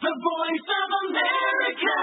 The Voice of America.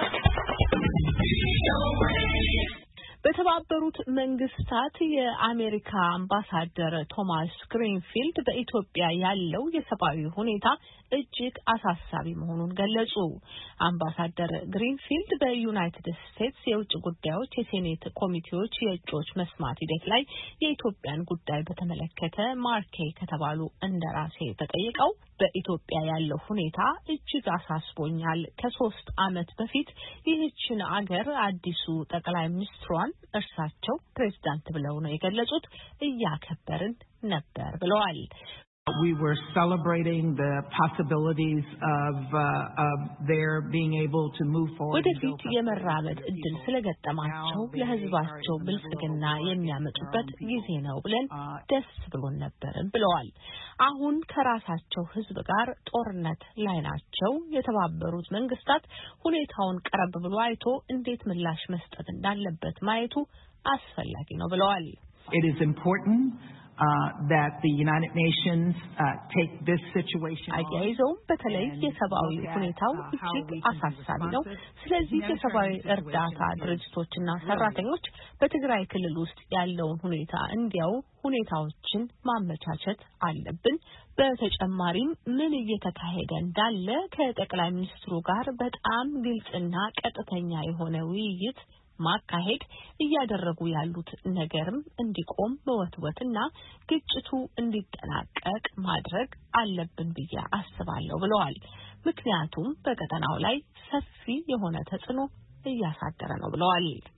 በተባበሩት መንግስታት የአሜሪካ አምባሳደር ቶማስ ግሪንፊልድ በኢትዮጵያ ያለው የሰብአዊ ሁኔታ እጅግ አሳሳቢ መሆኑን ገለጹ። አምባሳደር ግሪንፊልድ በዩናይትድ ስቴትስ የውጭ ጉዳዮች የሴኔት ኮሚቴዎች የእጩዎች መስማት ሂደት ላይ የኢትዮጵያን ጉዳይ በተመለከተ ማርኬይ ከተባሉ እንደራሴ ተጠይቀው በኢትዮጵያ ያለው ሁኔታ እጅግ አሳስቦኛል። ከ3 ዓመት በፊት ይህችን አገር አዲሱ ጠቅላይ ሚኒስትሯን እርሳቸው ፕሬዝዳንት ብለው ነው የገለጹት እያከበርን ነበር ብለዋል። We were celebrating the possibilities of their being able to move forward. ወደፊት የመራመድ እድል ስለገጠማቸው ለህዝባቸው ብልጽግና የሚያመጡበት ጊዜ ነው ብለን ደስ ብሎን ነበር ብለዋል። አሁን ከራሳቸው ህዝብ ጋር ጦርነት ላይ ናቸው። የተባበሩት መንግስታት ሁኔታውን ቀረብ ብሎ አይቶ እንዴት ምላሽ መስጠት እንዳለበት ማየቱ አስፈላጊ ነው ብለዋል። It is important that the United Nations take this situation. አያይዘውም በተለይ የሰብአዊ ሁኔታው እጅግ አሳሳቢ ነው። ስለዚህ የሰብአዊ እርዳታ ድርጅቶችና ሰራተኞች በትግራይ ክልል ውስጥ ያለውን ሁኔታ እንዲያው ሁኔታዎችን ማመቻቸት አለብን። በተጨማሪም ምን እየተካሄደ እንዳለ ከጠቅላይ ሚኒስትሩ ጋር በጣም ግልጽና ቀጥተኛ የሆነ ውይይት ማካሄድ እያደረጉ ያሉት ነገርም እንዲቆም መወትወትና ግጭቱ እንዲጠናቀቅ ማድረግ አለብን ብዬ አስባለሁ ብለዋል። ምክንያቱም በቀጠናው ላይ ሰፊ የሆነ ተጽዕኖ እያሳደረ ነው ብለዋል።